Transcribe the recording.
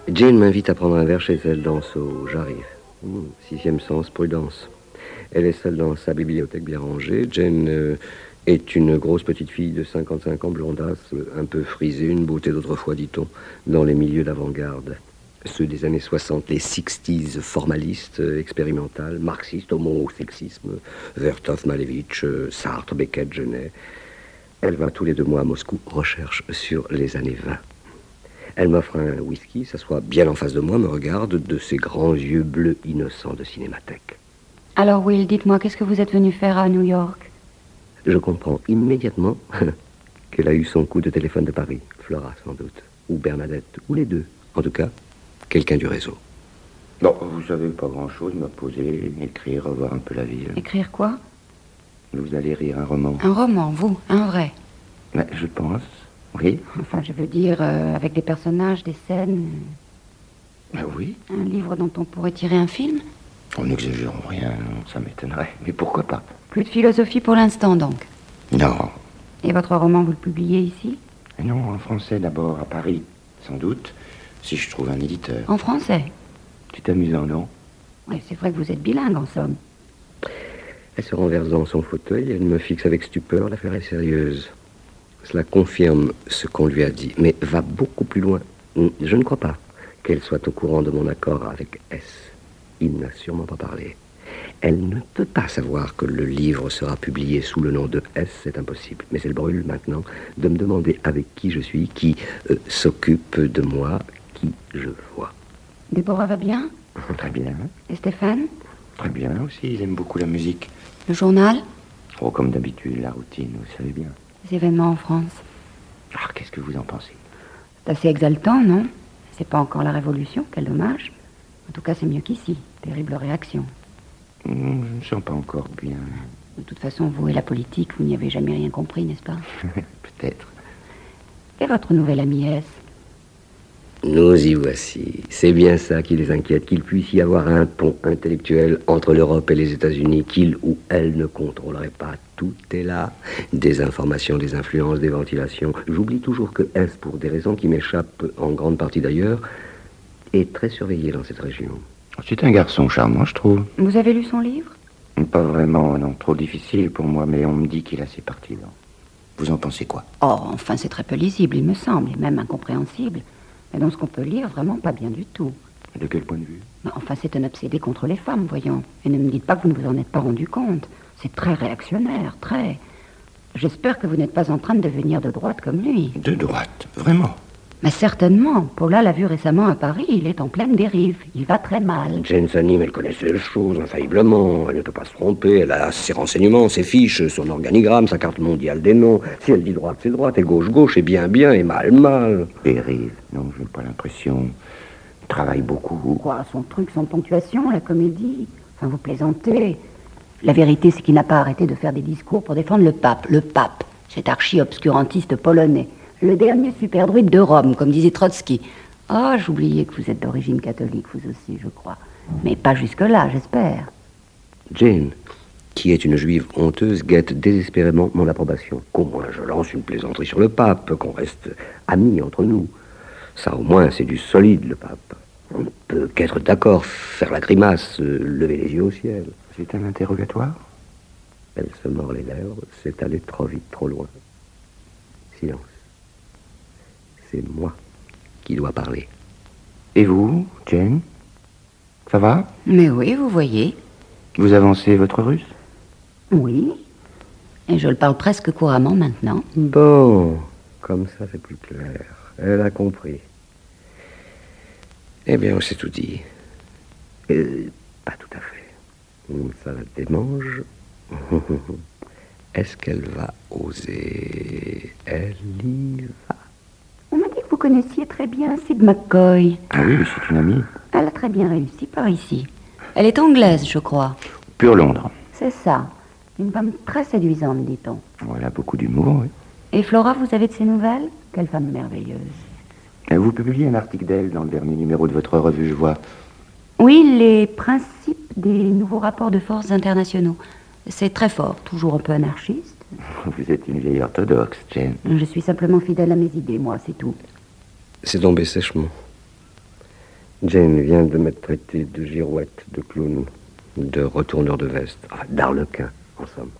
Jane m'invite à prendre un verre chez elle dans Soho. J'arrive. Sixième sens, prudence. Elle est seule dans sa bibliothèque bien rangée. Jane est une grosse petite fille de 55 ans, blondasse, un peu frisée, une beauté d'autrefois, dit-on, dans les milieux d'avant-garde. Ceux des années 60, les 60s formalistes, expérimentales, marxistes, homosexisme, Vertov, Malevitch, Sartre, Beckett, Genet. Elle va tous les 2 mois à Moscou, recherche sur les années 20. Elle m'offre un whisky, s'assoit bien en face de moi, me regarde de ses grands yeux bleus innocents de cinémathèque. Alors Will, dites-moi, qu'est-ce que vous êtes venu faire à New York? Je comprends immédiatement qu'elle a eu son coup de téléphone de Paris. Flora, sans doute. Ou Bernadette, ou les deux. En tout cas, quelqu'un du réseau. Bon, vous savez, pas grand-chose, me poser, écrire, revoir un peu la ville. Écrire quoi? Vous allez lire un roman. Un roman, vous? Un vrai? Mais je pense, oui. Enfin, je veux dire, avec des personnages, des scènes... Oui. Un livre dont on pourrait tirer un film? On n'exagérons rien, ça m'étonnerait. Mais pourquoi pas? Plus de philosophie pour l'instant, donc? Non. Et votre roman, vous le publiez ici? Non, en français d'abord, à Paris, sans doute, si je trouve un éditeur. En français? C'est amusant, non? Oui, c'est vrai que vous êtes bilingue, en somme. Elle se renverse dans son fauteuil, elle me fixe avec stupeur, l'affaire est sérieuse. Cela confirme ce qu'on lui a dit, mais va beaucoup plus loin. Je ne crois pas qu'elle soit au courant de mon accord avec S. Il n'a sûrement pas parlé. Elle ne peut pas savoir que le livre sera publié sous le nom de S, c'est impossible. Mais elle brûle maintenant de me demander avec qui je suis, qui s'occupe de moi, qui je vois. Déborah va bien? Très bien. Et Stéphane? Très bien aussi, ils aiment beaucoup la musique. Le journal? Oh, comme d'habitude, la routine, vous savez bien. Les événements en France? Ah, qu'est-ce que vous en pensez? C'est assez exaltant, non? C'est pas encore la révolution, quel dommage. En tout cas, c'est mieux qu'ici. Terrible réaction. Je ne sens pas encore bien. De toute façon, vous et la politique, vous n'y avez jamais rien compris, n'est-ce pas? Peut-être. Et votre nouvelle amie S? Nous y voici. C'est bien ça qui les inquiète, qu'il puisse y avoir un pont intellectuel entre l'Europe et les États-Unis, qu'il ou elle ne contrôlerait pas. Tout est là. Des informations, des influences, des ventilations. J'oublie toujours que S, pour des raisons qui m'échappent en grande partie d'ailleurs, est très surveillé dans cette région. C'est un garçon charmant, je trouve. Vous avez lu son livre? Pas vraiment, non. Trop difficile pour moi, mais on me dit qu'il a ses parties, là. Vous en pensez quoi? Oh, enfin, c'est très peu lisible, il me semble, et même incompréhensible. Mais dans ce qu'on peut lire, vraiment pas bien du tout. De quel point de vue? Enfin, c'est un obsédé contre les femmes, voyons. Et ne me dites pas que vous ne vous en êtes pas rendu compte. C'est très réactionnaire, très... J'espère que vous n'êtes pas en train de devenir de droite comme lui. De droite, vraiment? Mais certainement. Paula l'a vu récemment à Paris, il est en pleine dérive. Il va très mal. Jane s'anime, elle connaît ces choses infailliblement. Elle ne peut pas se tromper. Elle a ses renseignements, ses fiches, son organigramme, sa carte mondiale des noms. Si elle dit droite, c'est droite. Et gauche, gauche. Et bien, bien. Et mal, mal. Dérive, non, je n'ai pas l'impression. Il travaille beaucoup. Quoi, son truc, son ponctuation, la comédie? Enfin, vous plaisantez. La vérité, c'est qu'il n'a pas arrêté de faire des discours pour défendre le pape. Le pape, cet archi-obscurantiste polonais. Le dernier superdruide de Rome, comme disait Trotsky. Oh, j'oubliais que vous êtes d'origine catholique, vous aussi, je crois. Mais pas jusque-là, j'espère. Jane, qui est une juive honteuse, guette désespérément mon approbation. Qu'au moins je lance une plaisanterie sur le pape, qu'on reste amis entre nous. Ça, au moins, c'est du solide, le pape. On ne peut qu'être d'accord, faire la grimace, lever les yeux au ciel. C'est un interrogatoire? Elle se mord les lèvres, c'est allé trop vite, trop loin. Silence. C'est moi qui dois parler. Et vous, Jane? Ça va? Mais oui, vous voyez. Vous avancez votre russe? Oui. Et je le parle presque couramment maintenant. Bon, comme ça c'est plus clair. Elle a compris. Eh bien, on s'est tout dit. Pas tout à fait. Ça la démange. Est-ce qu'elle va oser? Elle y va. On m'a dit que vous connaissiez très bien Sid McCoy. Ah oui, c'est une amie. Elle a très bien réussi par ici. Elle est anglaise, je crois. Pur Londres. C'est ça. Une femme très séduisante, dit-on. Voilà, beaucoup d'humour, oui. Et Flora, vous avez de ses nouvelles? Quelle femme merveilleuse. Vous publiez un article d'elle dans le dernier numéro de votre revue, je vois. Oui, les principes des nouveaux rapports de forces internationaux. C'est très fort, toujours un peu anarchiste. Vous êtes une vieille orthodoxe, Jane. Je suis simplement fidèle à mes idées, moi, c'est tout. C'est tombé sèchement. Jane vient de m'être traité de girouette, de clown, de retourneur de veste, d'arlequin, en somme.